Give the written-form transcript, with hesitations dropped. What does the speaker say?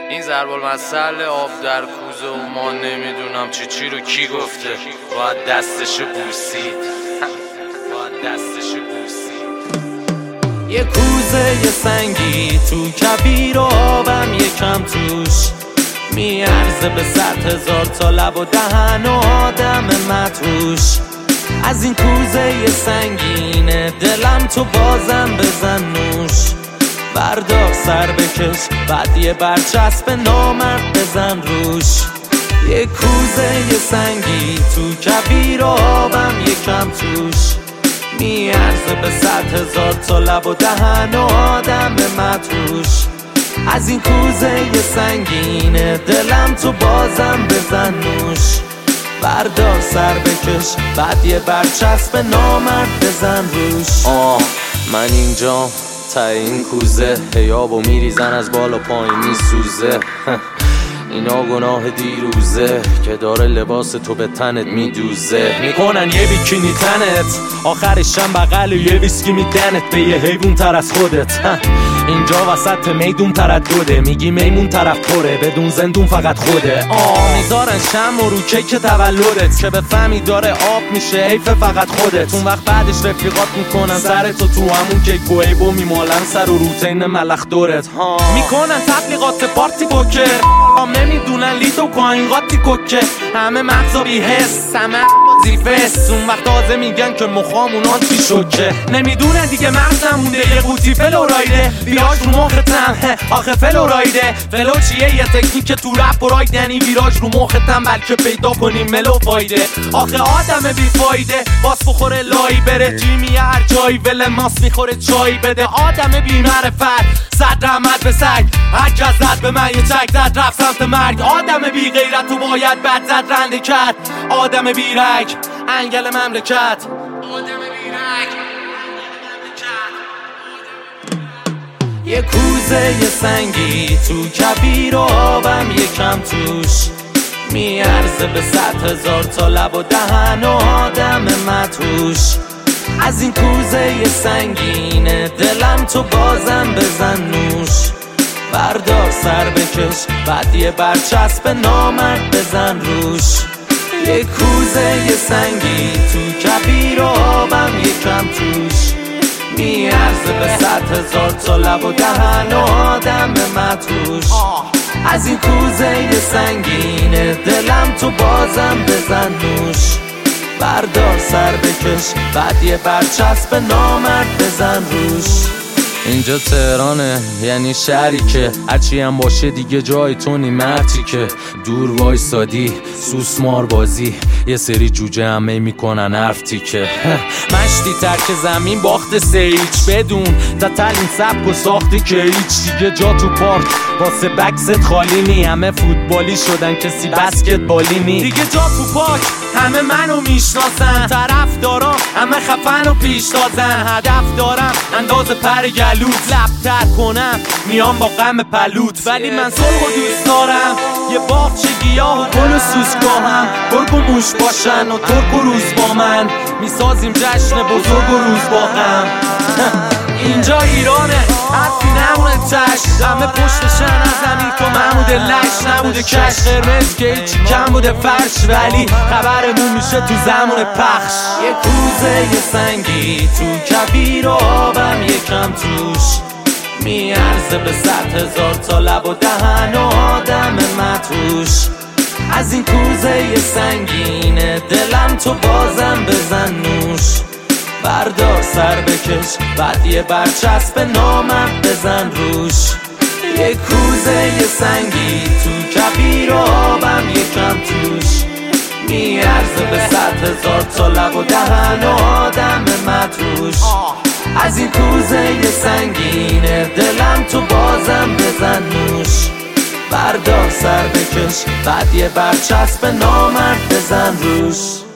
این ضرب المثل آب در کوزه و ما نمیدونم چی رو کی گفته. باید دستشو بوسید، باید دستشو بوسید. یه کوزه یه سنگی تو کبیر و آبم یکم توش میارزه به 100,000 تا لب و دهن و آدم مدهوش. از این کوزه یه سنگینه دلم تو بازم بزن نوش. بردار سر بکش بعد یه برچسب نامرد بزن روش. یه کوزه یه سنگی تو کبیر و آبم یکم توش میارزه به 100,000 تا لب و دهن و آدم مدهوش. از این کوزه یه سنگینه دلم تو بازم بزن نوش. بردار سر بکش بعد یه برچسب نامرد بزن روش. من اینجا تا این کوزه هیابو میریزن از بالا پایین میسوزه. اینا گناه دیروزه که داره لباس تو به تنت میدوزه. میکنن یه بیکینی تنت آخرشم بغل یه ویسکی میدنت به یه حیوان تر از خودت. اینجا وسط میدون تردده میگی میمون طرف پره بدون زندون فقط خوده. میذارن شم و رو کیک تولدت که به فهمی داره آب میشه حیف فقط خودت. اون وقت بعدش رفیقات میکنن سرتو تو همون کیک و عیبو میمالن سر و روتین ملخ دورت. میکنن تبلیغات پارتی بوکر نمیدونن لیدو کاین قاطی کوکه. همه مغزا بی حس همه زیفست. اون وقت تازه میگن که مخامون آنتی شوکه. نمیدونن دیگه مغزم مونده یه قوطی فلورایده. ویراج رو مختم آخه فلورایده. فلو چیه یه تکنیک تو رپ و راید یعنی ویراج رو مختم بلکه پیدا کنیم ملو فایده. آخه آدم بی فایده باس بخوره لایی بره جیمی هر جایی ول ماس میخوره چای بده. آدم بی معرفت صد رحمت به سگ هر کس زد به من یه چک زد رفت سمت مرگ. آدم بی غیرت و باید بد زد رنده کرد. آدم بی رگ انگل مملکت. آدم بی رگ یه کوزه یه سنگی تو کبیر و آبم یکم توش میارزه به 100,000 تا لب و دهن و آدم مدهوش. از این کوزه یه سنگینه دلم تو بازم بزن نوش. بردار سر بکش بعد یه برچسب نامرد بزن روش. یه کوزه یه سنگی تو کبیر و آبم یکم توش میارزه به 100,000 تا لب و دهن و آدم مدهوش. از این کوزه یه سنگینه دلم تو بازم بزن نوش. بردار سر بکش بعد یه برچسب نامرد بزن روش. اینجا تهرانه یعنی شهری که هرچی هم باشه دیگه جای تو نیمتی که دور وایسادی سوسمار بازی یه سری جوجه همه میکنن حرف تیکه. مشتی ترک زمین باخت سیچ بدون تا تلین سبک و ساختی که هیچ دیگه جا تو پارک واسه بکست خالی نی. همه فوتبالی شدن کسی بسکتبالی نی دیگه جا تو پارک. همه منو میشناسن طرف دارم همه خفن و پیش تازن. هدف دارم انداز پر گلوت لبتر کنم میام با غم پلوت. ولی من صلح و دوست دارم یه باغچه گیاه و گل و سوسگاهم. گرگ و موش باشن و ترک و روز با من میسازیم جشن بزرگ و روز با غم. اینجا ایرانه حرفی نمونه تش. همه پشتشن از زمین تو محمود لش نبوده کش. قرمز که هیچی کم بوده فرش ولی خبرمون میشه تو زمان پخش. یه کوزه یه سنگی تو کبیر و آبم یکم توش میارزه به 100,000 تا لب و دهن و آدم مدهوش. از این کوزه یه سنگینه دلم تو بازم بزن نوش. بردار سر بکش بعد یه برچسب نامرد بزن روش. یه کوزه یه سنگی تو کبیر و آبم یکم توش میارزه به 100,000 تا لب و دهن و آدم مدهوش. از این کوزه یه سنگینه دلم تو بازم بزن نوش. بردار سر بکش بعد یه برچسب نامرد بزن روش.